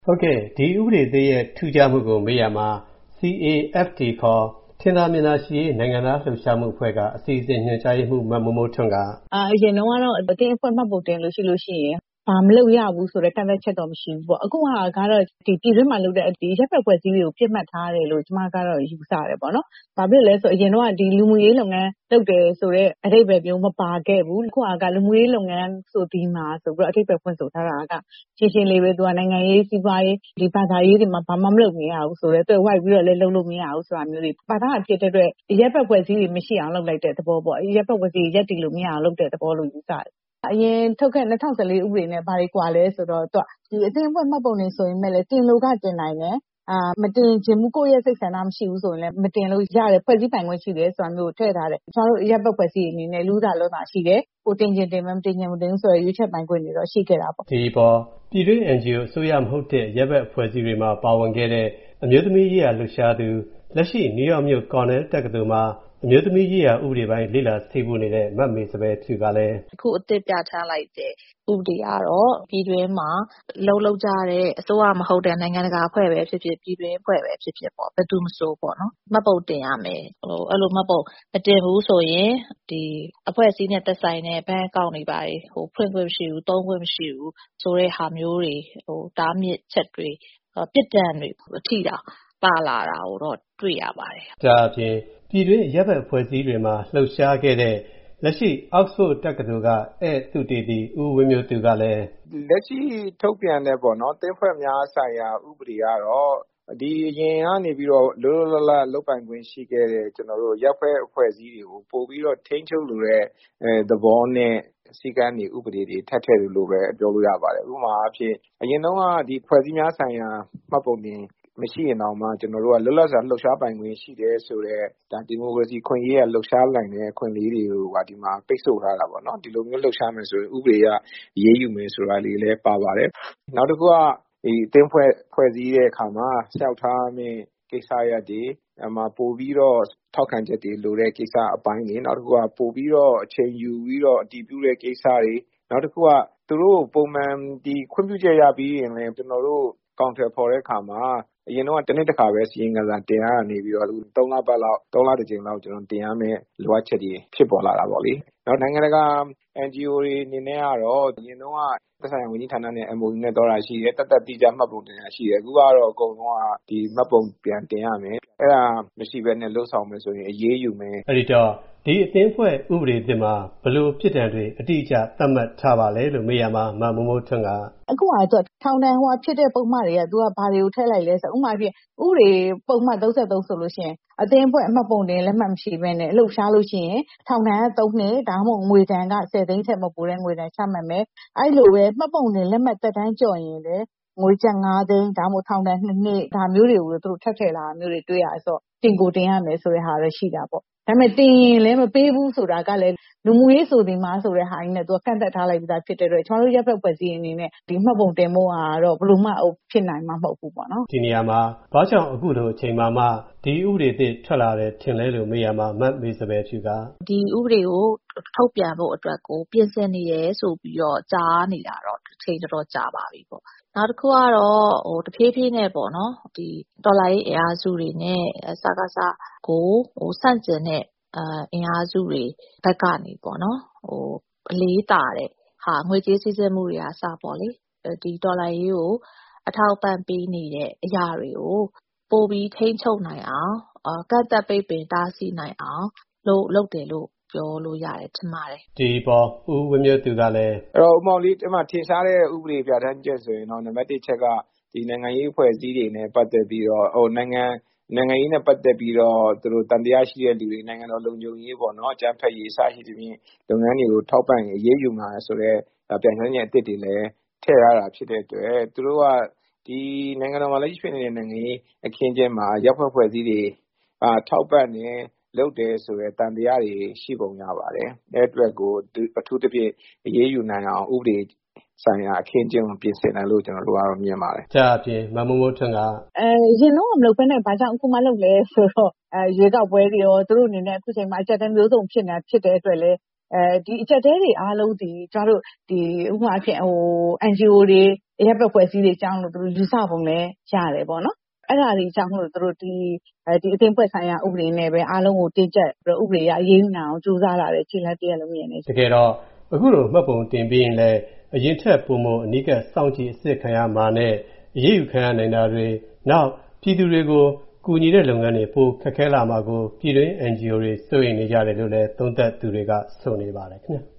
ဟုတ်ကဲ့ဒီဥပဒေသစ်ရဲ့ထူးခြားမှုကိုမေးရမှာ CAFT ခေါ်ထင်သာမြင်သာရှိရေးနိုင်ငံသားလှုပ်ရှားမှုအဖွဲ့ကအစီအစဉ်ညွှန်ကြားရေးမှူးမမိုးမိုးထွန်းကအရင်တော့အတင်းအဖွဲ့မှတ်ပုံတင်လို့ရှိရင်ဘာမလုပ်ရဘူးဆိုတဲ့ကန့်သတ်ချက်တော့မရှိဘူးပေါ့အခုကတော့ဒီပြည်တွင်းမှာလုပ်တဲ့ဒီရပ်ဖွဲ့ဖွဲ့စည်းတွေကိုပြစ်မှတ်ထားတယ်လို့ကျွန်မကတော့ယူဆတယ်ပေါ့နော်ဘာဖြစ်လဲဆိုအရင်တော့ဒီလူမှုရေးလုပ်ငန်းလုပ်တယ်ဆိုတော့အဓိပ္ပာယ်မျိုးမပါခဲ့ဘူးအခုကလူမှုရေးလုပ်ငန်းဆိုဒီမှာဆိုပြီးတော့အဓိပ္ပာယ်ဖွင့်ဆိုထားတာကရှင်းရှင်းလေးပဲသူကနိုင်ငံရေးစီးပွားရေးဒီဘာသာရေးတွေမှာဘာမှမလုပ်မရဘူးဆိုတော့သူဝိုက်ပြီးတော့လည်းလုပ်လို့မရဘူးဆိုတာမျိုးတွေဘာသာဖြစ်တဲ့အတွက်ရပ်ဖွဲ့ဖွဲ့စည်းတွေမရှိအောင်လုပ်လိုက်တဲ့သဘောပေါ့ရပ်ဖွဲ့ဖွဲ့စည်းရက်တည်လို့မရအောင်လုပ်တဲ့သဘောလို့ယူဆတယ်အရင်ထုတ်ခဲ့2014ဥပဒေနဲ့ဘာတွေကွာလဲဆိုတော့သူကဒီအသိအဖွဲ့မှတ်ပုံနေဆိုရင်လည်းတင်လို့ကတင်နိုင်တယ်မတင်ခြင်းမူကိုယ့်ရဲ့စိတ်ဆန္ဒမရှိဘူးဆိုရင်လည်းမတင်လို့ရတယ်ဖွဲ့စည်းပိုင်ခွင့်ရှိတယ်ဆိုတာမျိုးထည့်ထားတယ်ကျွန်တော်တို့ရပ်ပတ်ဖွဲ့စည်းအနေနဲ့လူသားလုံးသာရှိတယ်ကိုတင်ခြင်းတင်မတင်ခြင်းမတင်ဘူးဆိုရရွေးချက်ပိုင်ခွင့်တွေတော့ရှိခဲ့တာပေါ့ဒီပေါ်ပြည်တွင်း NGO အစိုးရမဟုတ်တဲ့ရပ်ပတ်ဖွဲ့စည်းတွေမှာပါဝင်ခဲ့တဲ့အမျိုးသမီးရေးရာလှုပ်ရှားသူလက်ရှိနယူးယောက်မြို့ကော်နယ်တက္ကသိုလ်မှာအမျိုးသမီးရေးရာဥပဒေပိုင်းလေ့လာသိဖို့နေတဲ့မတ်မေစပယ်ဖြူကလည်းအခုအသစ်ပြဋ္ဌာန်းလိုက်တဲ့ဥပဒေကတော့ပြည်တွင်းမှာလှုပ်ကြတဲ့အစိုးရမဟုတ်တဲ့နိုင်ငံတကာအဖွဲ့ပဲဖြစ်ဖြစ်ပြည်တွင်းအဖွဲ့ပဲဖြစ်ဖြစ်ပေါ့ဘယ်သူမဆိုပေါ့နော်မှတ်ပုံတင်ရမယ်အဲ့လိုမှတ်ပုံမတင်ဘူးဆိုရင်ဒီအဖွဲ့အစည်းနဲ့သက်ဆိုင်တဲ့ဘဏ်အကောင့်တွေပါတယ်ဖွင့်ခွင့်မရှိဘူးသုံးခွင့်မရှိဘူးဆိုတဲ့ဟာမျိုးတွေတားမြစ်ချက်တွေပြစ်ဒဏ်တွေအထိတာပါလာတာကိုတော့တွေ့ရပါတယ်ဒါအပြင်ပြည်တွင်းရပ်ဘက်အဖွဲ့အစည်းတွေမှာလှုပ်ရှားခဲ့တဲ့လက်ရှိ Oxford တက္ကသိုလ်ကသုတေသီဦးဝင်းမျိုးသူကလည်းလက်ရှိထုတ်ပြန်တဲ့ပေါ့နော်သင်းဖွဲ့များဆိုင်ရာဥပဒေကတော့ဒီအရင်ကနေပြီးတော့လောလောလတ်လုပ်ပိုင်ခွင့်ရှိခဲ့တဲ့ကျွန်တော်တို့ရပ်ဖွဲ့အဖွဲ့အစည်းတွေကိုပို့ပြီးတော့ထိန်းချုပ်လိုတဲ့သဘောနဲ့စီကံတွေဥပဒေတွေထပ်ထည့်လို့ပဲပြောလို့ရပါတယ်ဥပမာအဖြစ်အရင်တော့ကဒီဖွဲ့စည်းများဆိုင်ရာမှတ်ပုံတင်မရှိရင်တော့မှကျွန်တော်တို့ကလွတ်လပ်စွာလှုပ်ရှားပိုင်ခွင့်ရှိတယ်ဆိုတော့ဒါဒီမိုကရေစီခွင့်ရေးရလှုပ်ရှားနိုင်တဲ့ခွင့်လေးတွေကိုဒီမှာပိတ်ဆို့ထားတာပေါ့နော်ဒီလိုမျိုးလှုပ်ရှားမယ်ဆိုရင်ဥပဒေရရေးယူမယ်ဆိုတာလေးလည်းပါပါတယ်နောက်တစ်ခုကဒီအသင်းဖွဲ့စည်းတဲ့အခါမှာလျှောက်ထားမယ့်ကိစ္စရပ်တွေပို့ပြီးတော့ထောက်ခံချက်တွေလိုတဲ့ကိစ္စအပိုင်းတွေနောက်တစ်ခုကပို့ပြီးတော့အချိန်ယူပြီးတော့အတည်ပြုတဲ့ကိစ္စတွေနောက်တစ်ခုကသူတို့ပုံမှန်ဒီခွင့်ပြုချက်ရပြီးရင်လည်းကျွန်တော်တို့ကောင်တယ်ဖော်တဲ့အခါမှာအရင်တော့တစ်နှစ်တစ်ခါပဲစီရင်ကစားတင်ရတာနေပြီးတော့3လပတ်လောက်3လတစ်ကြိမ်လောက်ကျွန်တော်တင်ရမယ်လိုအပ်ချက်တွေဖြစ်ပေါ်လာတာပေါ့လေနောက်နိုင်ငံတကာ NGO တွေအနေနဲ့ကတော့အရင်တော့သက်ဆိုင်ရာဝန်ကြီးဌာနနဲ့ MOU နဲ့တော့တာရှိတယ်တက်တိကျမှတ်ပုံတင်ရရှိတယ်အခုကတော့အကုန်လုံးကဒီမှတ်ပုံပြန်တင်ရမယ်အဲ့ဒါမရှိဘဲနဲ့လှုပ်ဆောင်မယ်ဆိုရင်အရေးယူမယ်အဲ့ဒီတော့ဒီအသင်းဖွဲ့ဥပဒေသစ်မှာဘယ်လိုဖြစ်တံတွေအတိအကျသတ်မှတ်ထားပါလဲလို့မေးရမှာမမိုးမိုးထွန်းကအခုသူကထောင်ဒဏ်ဖြစ်တဲ့ပုံမှန်တွေကသူကဘာတွေကိုထည့်လိုက်လဲဆိုဥပမာဖြစ်ဥပဒေပုံမှန်33ဆိုလို့ရှိရင်အသင်းဖွဲ့အမှတ်ပုံတင်လက်မှတ်မရှိဘဲနဲ့လှုပ်ရှားလို့ရှိရင်ထောင်ဒဏ်က3နှစ်ဒါမှမဟုတ်ငွေဒဏ်က10သိန်းထက်မပိုတဲ့ငွေဒဏ်ချမှတ်မယ်အဲ့လိုပဲမှတ်ပုံတင်လက်မှတ်သက်တမ်းကျော်ရင်လည်းငွေကျပ်5သိန်းဒါမှမဟုတ်ထောင်ဒဏ်2နှစ်ဒါမျိုးတွေကိုသူတို့ထပ်ထည့်လာမျိုးတွေတွေ့ရဆိုတင်ကိုတင်ရမယ်ဆိုတဲ့ဟာရရှိတာပေါ့ဒါပေမဲ့တင်ရင်လည်းမပေးဘူးဆိုတာကလည်းလူမှုရေးဆိုဒီမှာဆိုတဲ့ဟာကြီးနဲ့သူကကန့်သက်ထားလိုက်ပြီးသားဖြစ်တဲ့အတွက်ကျွန်တော်တို့ရပ်ဘက်ဖွဲ့စည်းအနေနဲ့ဒီမှတ်ပုံတင်ဖို့ကတော့ဘယ်လိုမှဖြစ်နိုင်မှာမဟုတ်ဘူးပေါ့နော်ဒီနေရာမှာဘာကြောင့်အခုလိုအချိန်မှဒီဥပဒေသစ်ထွက်လာတယ်ထင်လဲလို့မေးရမှာမတ်မေစပယ်ဖြူကဒီဥပဒေကိုထုတ်ပြန်ဖို့အတွက်ကိုပြင်ဆင်နေရဲဆိုပြီးတော့ကြားနေတာတော့အချိန်တော်ကြာပါပြီပေါ့နောက်တစ်ခုကတော့တဖြည်းဖြည်းနဲ့ပေါ့နော်ဒီဒေါ်လာရေးအင်အားစုတွေနဲ့စကားစားကိုဆန့်ကျင်တဲ့အင်အားစုတွေဘက်ကနေပေါ့နော်အလေးတာတဲ့ဟာငွေကြေးစည်းစိမ်မှုတွေကစပေါ့လေဒီဒေါ်လာရေးကိုအထောက်ပံ့ပေးနေတဲ့အရာတွေကိုပိုပြီးထိန်းချုပ်နိုင်အောင်ကန့်သက်ပိတ်ပင်တားဆီးနိုင်အောင်လုပ်တယ်လို့ပြောလို့ရတယ်ထင်ပါတယ်ဒီပေါ်ဦးဝင်းမျိုးသူကလည်းအဲ့တော့ဥမောင်လေးဒီမှာထင်ရှားတဲ့ဥပဒေပြဋ္ဌာန်းချက်ဆိုရင်တော့နံပါတ်1ချက်ကဒီနိုင်ငံရေးအဖွဲ့အစည်းတွေနဲ့ပတ်သက်ပြီးတော့နိုင်ငံရေးနဲ့ပတ်သက်ပြီးတော့သူတို့တန်တရားရှိတဲ့လူတွေနိုင်ငံတော်လုံခြုံရေးပေါ့နော်အကြမ်းဖက်ရေးစရှိသဖြင့်လုပ်ငန်းတွေကိုထောက်ပံ့အရေးယူမှာဆိုတော့ပြဋ္ဌာန်းချက်အသစ်တွေလည်းထည့်ရတာဖြစ်တဲ့အတွက်သူတို့ကဒီနိုင်ငံတော်မှာလက်ရှိဖြစ်နေတဲ့နိုင်ငံရေးအခင်းကျင်းမှာရပ်ဖွဲ့စည်းတွေထောက်ပံ့နေလုပ်တယ်ဆိုရယ်တန်တရားတွေရှိပုံရပါတယ်အဲ့အတွက်ကိုအထူးသဖြင့်အရေးယူနိုင်အောင်ဥပဒေဆိုင်ရာအခင်းကျင်းကိုပြင်ဆင်တယ်လို့ကျွန်တော်တို့ကတော့မြင်ပါတယ်။ဒါအပြင်မမိုးမိုးထွန်းကရင်တော့မလုပ်ဘဲနဲ့ဘာကြောင့်အခုမှလုပ်လဲဆိုတော့ရွေးကောက်ပွဲတွေရောသူတို့အနေနဲ့အခုချိန်မှာအကြက်တမ်းမျိုးစုံဖြစ်တဲ့အတွက်လည်းဒီအကျပ်အတည်းတွေအားလုံးဒီကျမတို့ဒီဥပမာအဖြစ်NGO တွေအရပ်ဘက်ဖွဲ့စည်းတွေကြောင်းလို့သူတို့ယူဆပုံလည်းရတယ်ပေါ့နော်အဲ့ဒါတွေကြောင့်လို့သူတို့ဒီအသင်းဖွဲ့ဆိုင်ရာဥပဒေနဲ့ပဲအားလုံးကိုတင်ကျက်ပြီးဥပဒေအရအရေးယူနိုင်အောင်ကြိုးစားလာတဲ့ခြေလှမ်းတရက်လုံးမြင်နေတကယ်တော့အခုလိုမှတ်ပုံတင်ပြီးရင်လည်းအရင်ထက်ပုံမအနိကစောင့်ကြည့်အစစ်ခံရမှာနဲ့အရေးယူခံရနိုင်တာတွေနောက်ပြည်သူတွေကိုကူညီတဲ့လုပ်ငန်းတွေပိုခက်ခဲလာမှာကိုပြည်တွင်း NGO တွေစိုးရိမ်နေကြတယ်လို့လည်းသုံးသပ်သူတွေကဆိုနေပါတယ်ခင်ဗျာ